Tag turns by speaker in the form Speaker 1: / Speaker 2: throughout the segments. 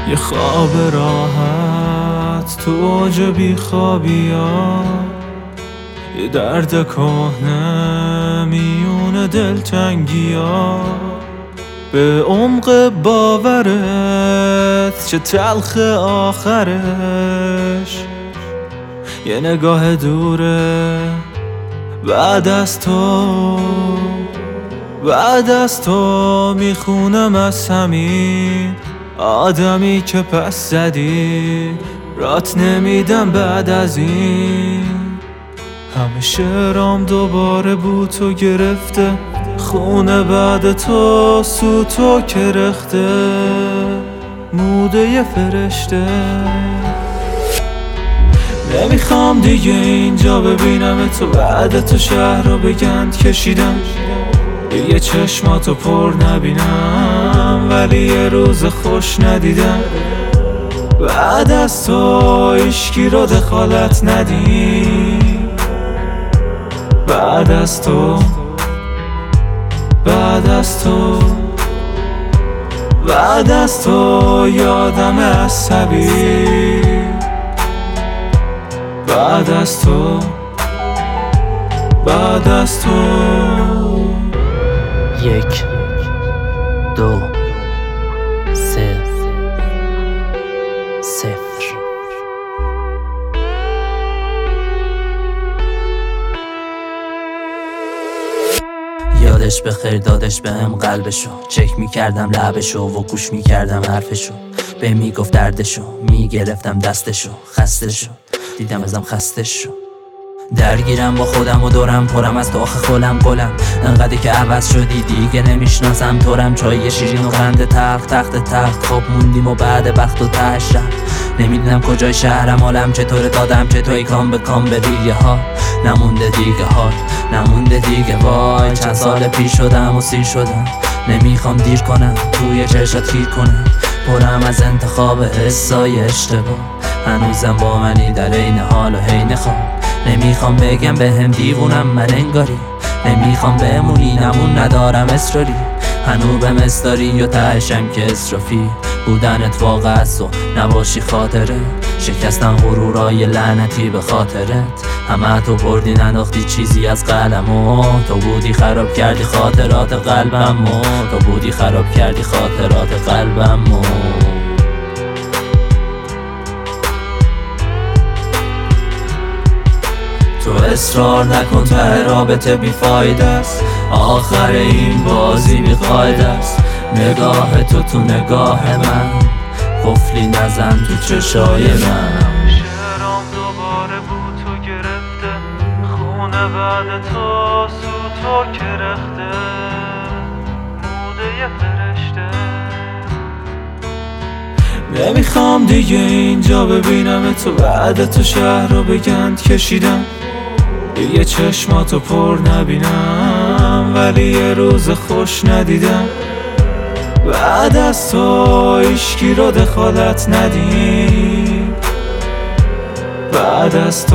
Speaker 1: یه خواب راحت تو اوج بیخوابی ها، یه درد کهنه میون دلتنگی ها. به عمق باورت چه تلخ آخرش، یه نگاه دوره بعد از تو میخونم از همین آدمی که پس زدی، رات نمیدم بعد از این. همه شعرام دوباره بوتو گرفته، خونه بعد تو سوتو کرخته، موده یه فرشته. نمیخوام دیگه اینجا ببینم تو، بعد تو شهر رو به گند کشیدم، یه چشماتو پر نبینم ولی یه روز خوش ندیدم. بعد از تو هیچکی رو دخالت ندیم، بعد از تو یادم عصبی، بعد از تو
Speaker 2: 1 2 3 0. یادش بخیر دادش بهم قلبشو، چک میکردم لبشو و گوش میکردم حرفشو، به میگفت دردشو، میگرفتم دستشو، خسته شد دیدم ازم خسته شد. درگیرم با خودم و دورم پرم از داخل خولم قلم، انقدر که عوض شدی دیگه نمیشناسم تورم. چای شیرین و خنده تلخ، تخت خواب موندیم و بعد بخت و تشم، نمیدونم کجای شهرم، حالم چطوره، دادم چطوری کام به کام به ریه ها. نمونده دیگه حال، نمونده دیگه وای. چند سال پیش شدم و سیر شدم، نمیخوام دیر کنم توی چشات گیر کنم، پرم از انتخاب حسای اشتباه. هنوزم با منی در عین حال و حین خواب، نمیخوام بگم بهم دیوونم من انگاری، نمیخوام بمونی نمون ندارم اصراری. هنوزم استاری و تهشم که اسرافی بودنت واقع است و نباشی خاطره. شکستن غرورای لعنتی به خاطرت، همه تو بردی ننداختی چیزی از قلمو. تو بودی خراب کردی خاطرات قلبمو، تو بودی خراب کردی خاطرات قلبمو. تو اصرار نکن ته رابطه بیفایده است، آخر این بازی بیقاعده است. نگاه تو نگاه من، قفلی نزن تو چشای من.
Speaker 1: شعرام دوباره بوتو گرفته، خونه بعد تو سوتو کرخته، موده یه فرشته. نمیخوام دیگه اینجا ببینم تو، بعد تو شهر رو به گند کشیدم، یه چشماتو پر نبینم ولی یه روز خوش ندیدم. بعد از تو هیچکی رو دخالت ندیم، بعد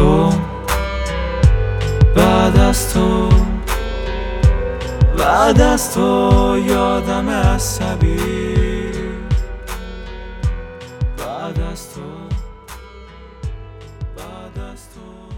Speaker 1: از تو یادم عصبی، بعد از تو